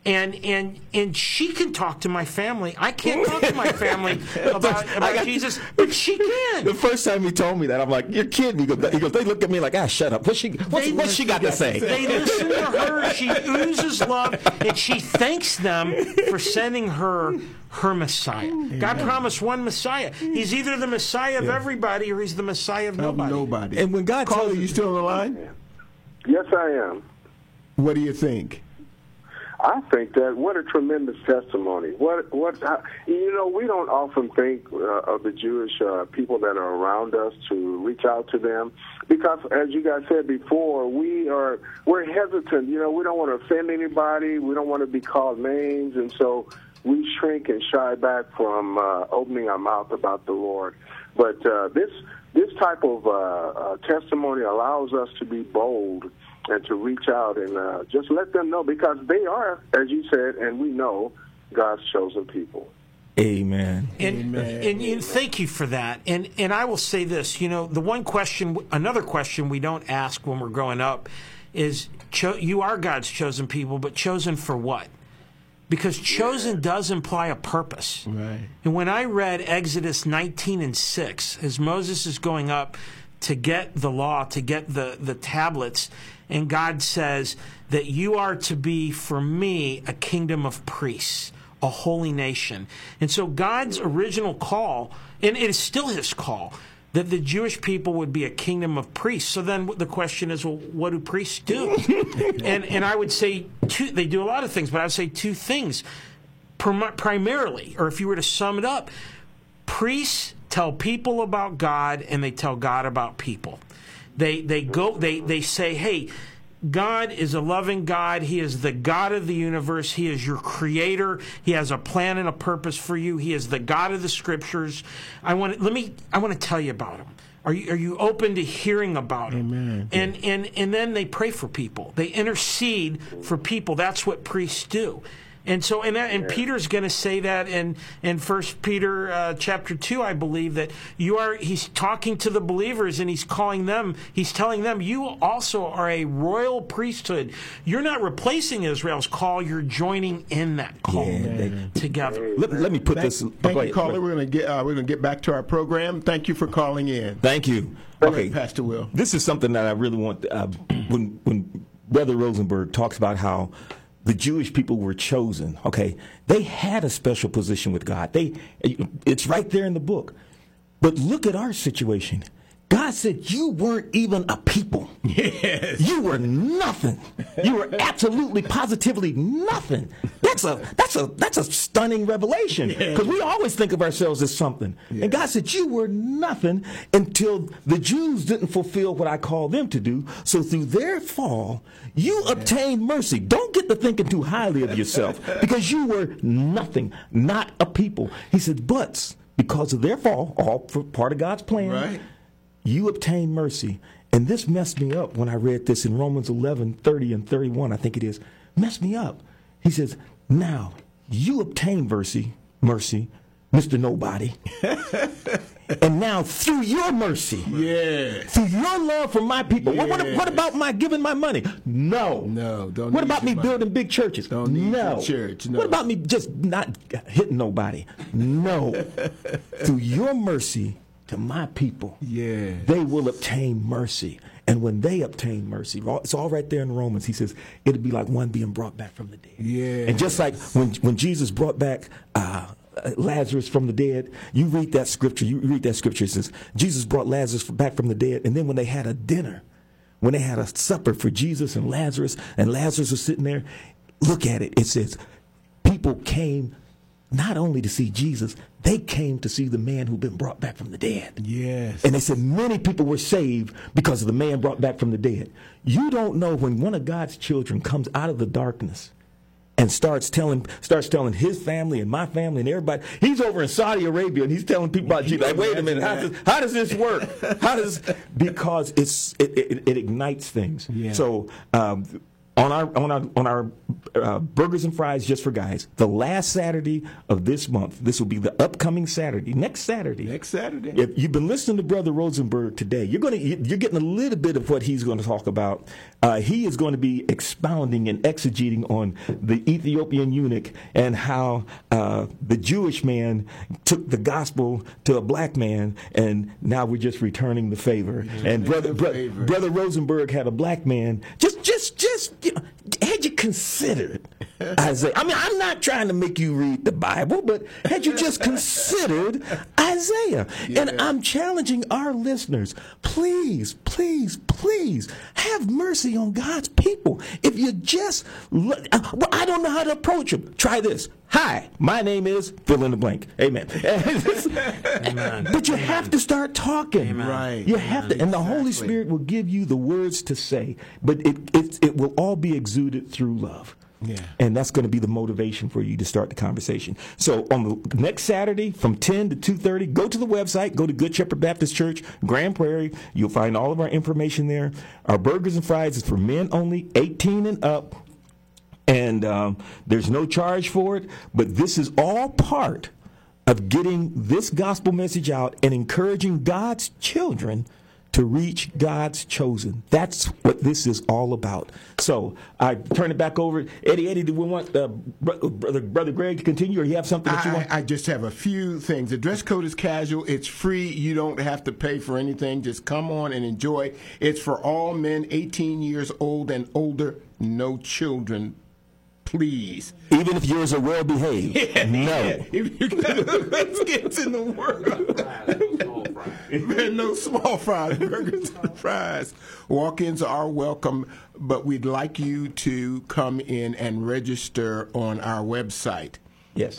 and she can talk to my family. I can't talk to my family about Jesus, but she can. The first time he told me that, I'm like, you're kidding me. He goes, they look at me like, shut up. What's she got to say? They listen to her. She oozes love, and she thanks them for sending her Messiah. Amen. God promised one Messiah. He's either the Messiah of everybody or he's the Messiah of nobody. And when God Caller, you still on the line? Yes, I am. What do you think? I think that what a tremendous testimony. You know, we don't often think of the Jewish people that are around us to reach out to them because, as you guys said before, we're hesitant. You know, we don't want to offend anybody. We don't want to be called names, and so we shrink and shy back from opening our mouth about the Lord. But this type of testimony allows us to be bold and to reach out and just let them know, because they are, as you said, and we know, God's chosen people. Amen. And thank you for that. And I will say this, you know, another question we don't ask when we're growing up is, you are God's chosen people, but chosen for what? Because chosen does imply a purpose. Right. And when I read Exodus 19:6, as Moses is going up to get the law, to get the tablets, and God says that you are to be, for me, a kingdom of priests, a holy nation. And so God's original call, and it is still his call, that the Jewish people would be a kingdom of priests. So then the question is, well, what do priests do? and I would say they do a lot of things, but I would say two things. primarily, or if you were to sum it up, priests tell people about God and they tell God about people. They say, hey, God is a loving God. He is the God of the universe. He is your creator. He has a plan and a purpose for you. He is the God of the scriptures. I want to tell you about him. Are you open to hearing about him? Amen. And then they pray for people. They intercede for people. That's what priests do. And so, and Peter's going to say that in 1 Peter chapter 2, I believe, that he's talking to the believers and he's telling them, you also are a royal priesthood. You're not replacing Israel's call, you're joining in that call together. Let me put this. Thank you, caller. We're going to get back to our program. Thank you for calling in. Thank you. Okay, Pastor Will. This is something that I really want. When Brother Rosenberg talks about how the Jewish people were chosen, okay, they had a special position with God. It's right there in the book. But look at our situation. God said you weren't even a people. Yes. You were nothing. You were absolutely, positively nothing. That's a stunning revelation, because we always think of ourselves as something. Yeah. And God said you were nothing until the Jews didn't fulfill what I called them to do. So through their fall, you obtained mercy. Don't get to thinking too highly of yourself, because you were nothing, not a people. He said, but because of their fall, all for part of God's plan, right, you obtain mercy. And this messed me up when I read this in Romans 11:30 and 31, I think it is. Messed me up. He says, now you obtain mercy, Mr. Nobody. And now through your mercy, through your love for my people, what about my giving my money? No. Don't. What about me building big churches? Don't need your church. No. What about me just not hitting nobody? No. Through your mercy to my people, they will obtain mercy. And when they obtain mercy, it's all right there in Romans. He says it'll be like one being brought back from the dead. Yeah. And just like when Jesus brought back Lazarus from the dead, you read that scripture. It says Jesus brought Lazarus back from the dead. And then when they had a dinner, when they had a supper for Jesus and Lazarus was sitting there, look at it. It says people came not only to see Jesus, they came to see the man who'd been brought back from the dead. Yes. And they said many people were saved because of the man brought back from the dead. You don't know when one of God's children comes out of the darkness and starts telling his family and my family and everybody. He's over in Saudi Arabia and he's telling people about Jesus. Like, wait a minute, how does this work? Because it ignites things. Yeah. So on our Burgers and Fries Just for Guys, the last Saturday of this month, this will be the upcoming Saturday, next Saturday. If you've been listening to Brother Rosenberg today, you're getting a little bit of what he's going to talk about. He is going to be expounding and exegeting on the Ethiopian eunuch and how the Jewish man took the gospel to a black man, and now we're just returning the favor. And Brother Rosenberg had a black man just had you considered Isaiah? I mean, I'm not trying to make you read the Bible, but had you just considered Isaiah? Yeah. And I'm challenging our listeners, please have mercy on God's people. If you just, I don't know how to approach them. Try this. Hi, my name is fill in the blank. Amen. Amen. But you have to start talking. Amen. Right. You have to, and the Holy Spirit will give you the words to say, but it will all be exuded through love. Yeah. And that's going to be the motivation for you to start the conversation. So on the next Saturday from 10 to 2:30, go to the website, go to Good Shepherd Baptist Church, Grand Prairie. You'll find all of our information there. Our Burgers and Fries is for men only, 18 and up. And there's no charge for it, but this is all part of getting this gospel message out and encouraging God's children to reach God's chosen. That's what this is all about. So I turn it back over. Eddie, do we want Brother Greg to continue, or you have something that you want? I just have a few things. The dress code is casual. It's free. You don't have to pay for anything. Just come on and enjoy. It's for all men 18 years old and older, no children. Please. Even if yours are well behaved. Yeah, no. Yeah. If you got the best kids in the world. There's no small fries. Burgers and fries. Walk-ins are welcome, but we'd like you to come in and register on our website. Yes.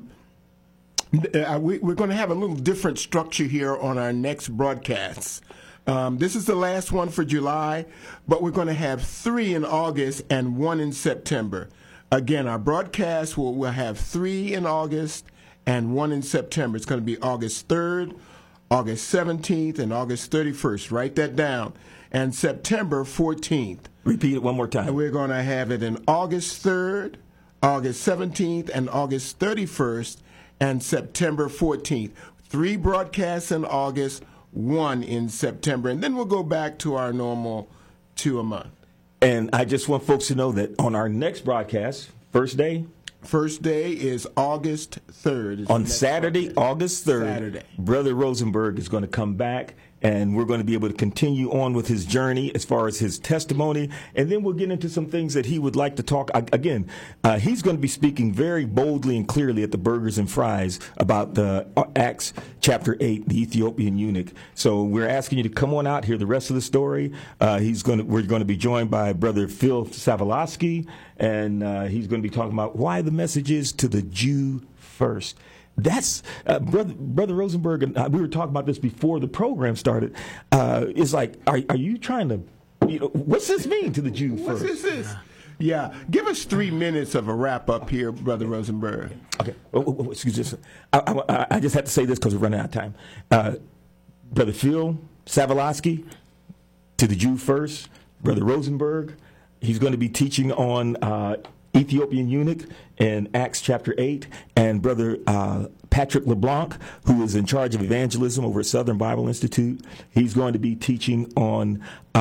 We're going to have a little different structure here on our next broadcasts. This is the last one for July, but we're going to have 3 in August and 1 in September. Again, our broadcast will have 3 in August and 1 in September. It's going to be August 3rd, August 17th, and August 31st. Write that down. And September 14th. Repeat it one more time. And we're going to have it in August 3rd, August 17th, and August 31st, and September 14th. 3 broadcasts in August, 1 in September. And then we'll go back to our normal 2 a month. And I just want folks to know that on our next broadcast, first day is August 3rd. On Saturday, August 3rd, Brother Rosenberg is going to come back, and we're going to be able to continue on with his journey as far as his testimony, and then we'll get into some things that he would like to talk. Again, he's going to be speaking very boldly and clearly at the Burgers and Fries about the Acts chapter 8, the Ethiopian eunuch. So we're asking you to come on out, hear the rest of the story. We're going to be joined by Brother Phil Savalaski, and he's going to be talking about why the message is to the Jew first. That's Brother Rosenberg, and we were talking about this before the program started. It's like, are you trying to, what's this mean to the Jew first? What's this? Yeah, give us 3 minutes of a wrap up here, Brother Rosenberg. Okay, excuse me. I just have to say this because we're running out of time. Brother Phil Savalaski, to the Jew first. Brother Rosenberg, he's going to be teaching on Ethiopian eunuch in Acts chapter 8, and Brother Patrick LeBlanc, who is in charge of evangelism over at Southern Bible Institute, he's going to be teaching on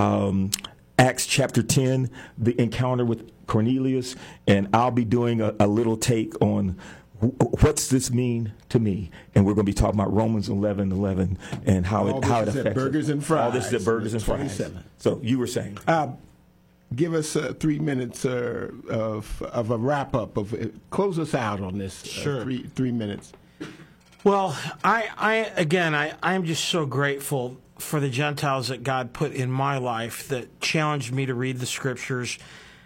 Acts chapter 10, the encounter with Cornelius, and I'll be doing a little take on what's this mean to me, and we're going to be talking about Romans 11:11 and how it affects Burgers and Fries. All this is at Burgers and Fries. So you were saying. Give us 3 minutes of a wrap up. Close us out on this. Sure. 3 minutes. Well, I'm just so grateful for the Gentiles that God put in my life that challenged me to read the Scriptures,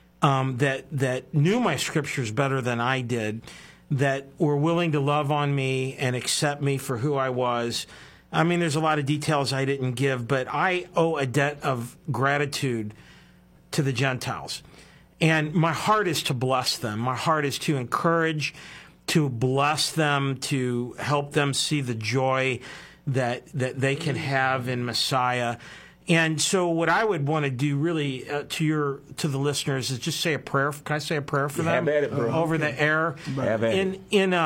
that knew my Scriptures better than I did, that were willing to love on me and accept me for who I was. I mean, there's a lot of details I didn't give, but I owe a debt of gratitude to the Gentiles. And my heart is to bless them. My heart is to encourage, to bless them, to help them see the joy that they can have in Messiah. And so what I would want to do really to the listeners is just say a prayer. Can I say a prayer for them? Have at it, bro. Over the air? Have at it.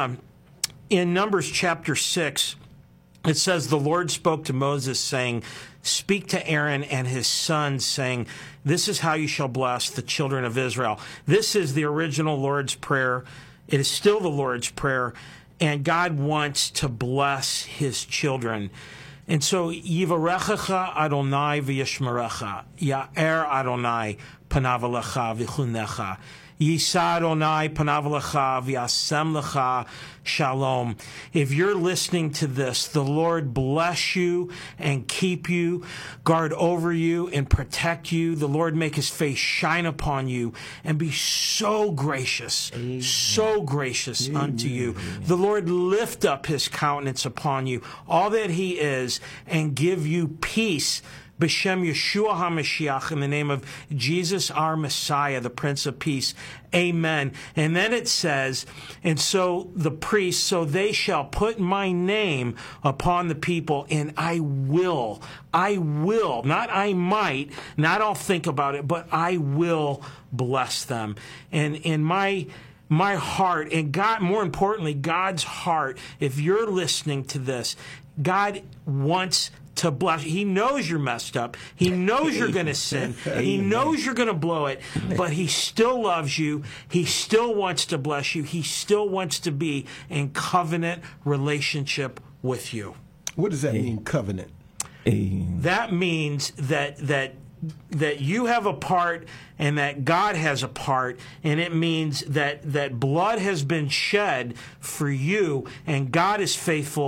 In Numbers chapter 6, it says, the Lord spoke to Moses, saying, speak to Aaron and his sons, saying, this is how you shall bless the children of Israel. This is the original Lord's Prayer. It is still the Lord's Prayer, and God wants to bless his children. And so, Yivarechecha Adonai v'yishmerecha, Ya'er Adonai panav alecha v'chunecha, Yisa Adonai panav alecha v'yasem lecha shalom. If you're listening to this, the Lord bless you and keep you, guard over you and protect you. The Lord make his face shine upon you and be so gracious, unto you. The Lord lift up his countenance upon you, all that he is, and give you peace. B'Shem Yeshua HaMashiach, in the name of Jesus our Messiah, the Prince of Peace. Amen. And then it says, and so the priests, so they shall put my name upon the people, and I will, not I might, not I'll think about it, but I will bless them. And in my heart, and God, more importantly, God's heart, if you're listening to this, God wants to bless. He knows you're messed up. He knows you're going to sin. He knows you're going to blow it, but he still loves you. He still wants to bless you. He still wants to be in covenant relationship with you. What does that mean, covenant? That means that you have a part and that God has a part, and it means that blood has been shed for you, and God is faithful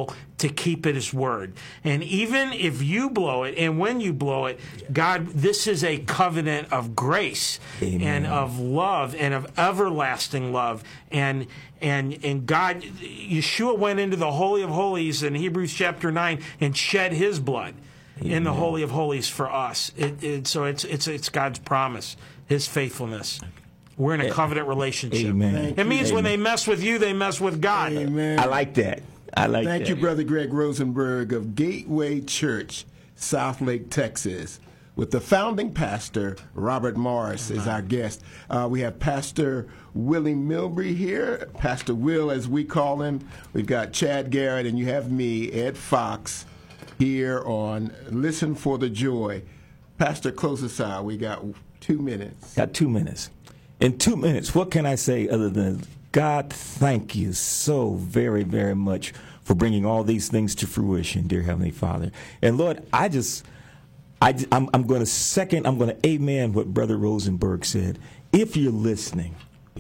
to keep it His word. And even if you blow it, and when you blow it, God, this is a covenant of grace and of love and of everlasting love. And God, Yeshua went into the Holy of Holies in Hebrews chapter 9 and shed His blood in the Holy of Holies for us. So it's God's promise, His faithfulness. We're in a covenant relationship. Amen. It means when they mess with you, they mess with God. Amen. I like that. Thank you, Brother Greg Rosenberg of Gateway Church, Southlake, Texas, with the founding pastor, Robert Morris, is our guest. We have Pastor Willie Milbury here, Pastor Will, as we call him. We've got Chad Garrett, and you have me, Ed Fox, here on Listen for the Joy. Pastor, close us out. We got 2 minutes. Got 2 minutes. In 2 minutes, what can I say other than, God, thank you so very, very much for bringing all these things to fruition, dear Heavenly Father. And Lord, I'm going to amen what Brother Rosenberg said. If you're listening,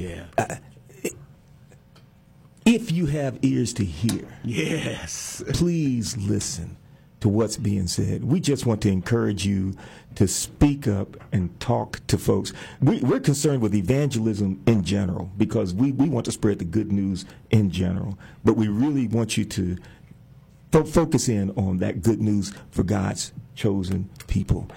if you have ears to hear, please listen to what's being said. We just want to encourage you to speak up and talk to folks. We're concerned with evangelism in general because we want to spread the good news in general, but we really want you to focus in on that good news for God's chosen people.